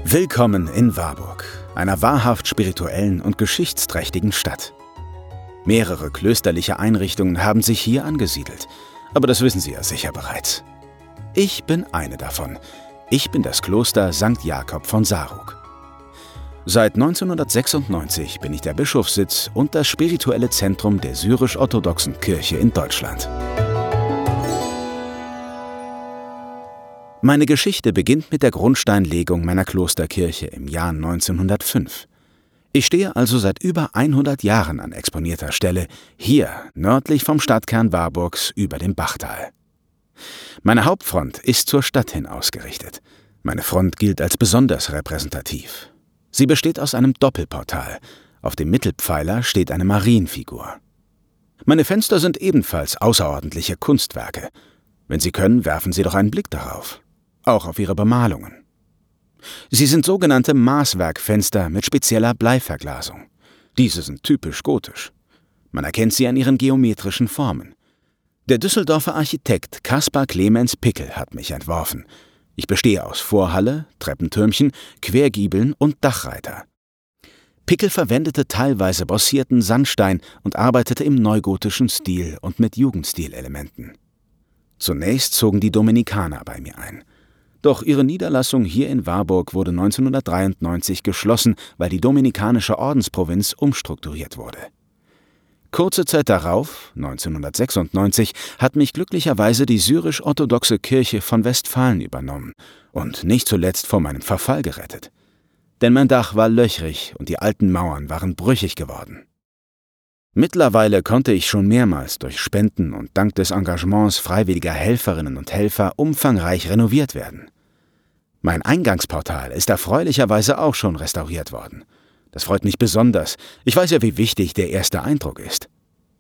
Willkommen in Warburg, einer wahrhaft spirituellen und geschichtsträchtigen Stadt. Mehrere klösterliche Einrichtungen haben sich hier angesiedelt, aber das wissen Sie ja sicher bereits. Ich bin eine davon. Ich bin das Kloster St. Jakob von Sarug. Seit 1996 bin ich der Bischofssitz und das spirituelle Zentrum der syrisch-orthodoxen Kirche in Deutschland. Meine Geschichte beginnt mit der Grundsteinlegung meiner Klosterkirche im Jahr 1905. Ich stehe also seit über 100 Jahren an exponierter Stelle, hier nördlich vom Stadtkern Warburgs über dem Bachtal. Meine Hauptfront ist zur Stadt hin ausgerichtet. Meine Front gilt als besonders repräsentativ. Sie besteht aus einem Doppelportal. Auf dem Mittelpfeiler steht eine Marienfigur. Meine Fenster sind ebenfalls außerordentliche Kunstwerke. Wenn Sie können, werfen Sie doch einen Blick darauf. Auch auf ihre Bemalungen. Sie sind sogenannte Maßwerkfenster mit spezieller Bleiverglasung. Diese sind typisch gotisch. Man erkennt sie an ihren geometrischen Formen. Der Düsseldorfer Architekt Caspar Clemens Pickel hat mich entworfen. Ich bestehe aus Vorhalle, Treppentürmchen, Quergiebeln und Dachreiter. Pickel verwendete teilweise bossierten Sandstein und arbeitete im neugotischen Stil und mit Jugendstilelementen. Zunächst zogen die Dominikaner bei mir ein. Doch ihre Niederlassung hier in Warburg wurde 1993 geschlossen, weil die dominikanische Ordensprovinz umstrukturiert wurde. Kurze Zeit darauf, 1996, hat mich glücklicherweise die syrisch-orthodoxe Kirche von Westfalen übernommen und nicht zuletzt vor meinem Verfall gerettet. Denn mein Dach war löchrig und die alten Mauern waren brüchig geworden. Mittlerweile konnte ich schon mehrmals durch Spenden und dank des Engagements freiwilliger Helferinnen und Helfer umfangreich renoviert werden. Mein Eingangsportal ist erfreulicherweise auch schon restauriert worden. Das freut mich besonders. Ich weiß ja, wie wichtig der erste Eindruck ist.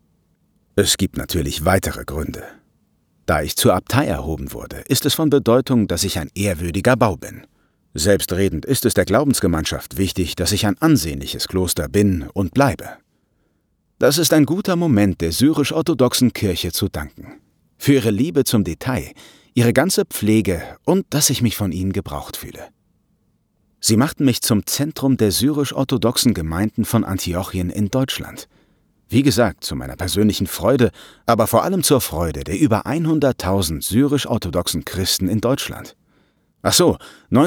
Es gibt natürlich weitere Gründe. Da ich zur Abtei erhoben wurde, ist es von Bedeutung, dass ich ein ehrwürdiger Bau bin. Selbstredend ist es der Glaubensgemeinschaft wichtig, dass ich ein ansehnliches Kloster bin und bleibe. Das ist ein guter Moment der syrisch-orthodoxen Kirche zu danken. Für ihre Liebe zum Detail, ihre ganze Pflege und dass ich mich von ihnen gebraucht fühle. Sie machten mich zum Zentrum der syrisch-orthodoxen Gemeinden von Antiochien in Deutschland. Wie gesagt, zu meiner persönlichen Freude, aber vor allem zur Freude der über 100.000 syrisch-orthodoxen Christen in Deutschland. Ach so,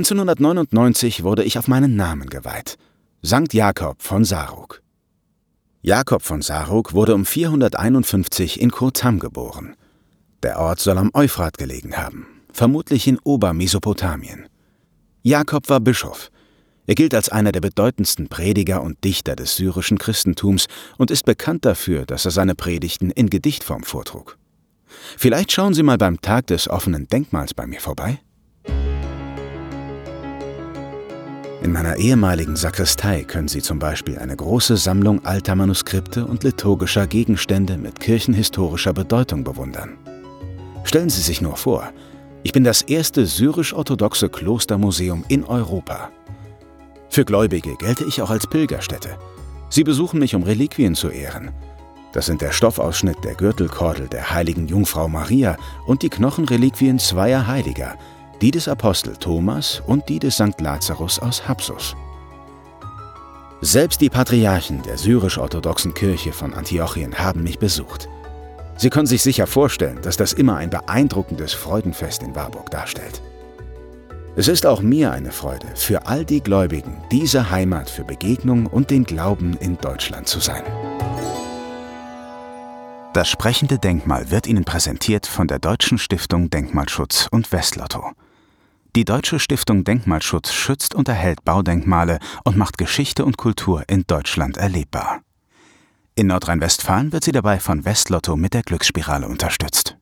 1999 wurde ich auf meinen Namen geweiht. St. Jakob von Sarug. Jakob von Sarug wurde um 451 in Kurtham geboren. Der Ort soll am Euphrat gelegen haben, vermutlich in Obermesopotamien. Jakob war Bischof. Er gilt als einer der bedeutendsten Prediger und Dichter des syrischen Christentums und ist bekannt dafür, dass er seine Predigten in Gedichtform vortrug. Vielleicht schauen Sie mal beim Tag des offenen Denkmals bei mir vorbei? In meiner ehemaligen Sakristei können Sie zum Beispiel eine große Sammlung alter Manuskripte und liturgischer Gegenstände mit kirchenhistorischer Bedeutung bewundern. Stellen Sie sich nur vor, ich bin das erste syrisch-orthodoxe Klostermuseum in Europa. Für Gläubige gelte ich auch als Pilgerstätte. Sie besuchen mich, um Reliquien zu ehren. Das sind der Stoffausschnitt der Gürtelkordel der heiligen Jungfrau Maria und die Knochenreliquien zweier Heiliger, die des Apostel Thomas und die des St. Lazarus aus Hapsus. Selbst die Patriarchen der syrisch-orthodoxen Kirche von Antiochien haben mich besucht. Sie können sich sicher vorstellen, dass das immer ein beeindruckendes Freudenfest in Warburg darstellt. Es ist auch mir eine Freude, für all die Gläubigen diese Heimat für Begegnung und den Glauben in Deutschland zu sein. Das sprechende Denkmal wird Ihnen präsentiert von der Deutschen Stiftung Denkmalschutz und Westlotto. Die Deutsche Stiftung Denkmalschutz schützt und erhält Baudenkmale und macht Geschichte und Kultur in Deutschland erlebbar. In Nordrhein-Westfalen wird sie dabei von Westlotto mit der Glücksspirale unterstützt.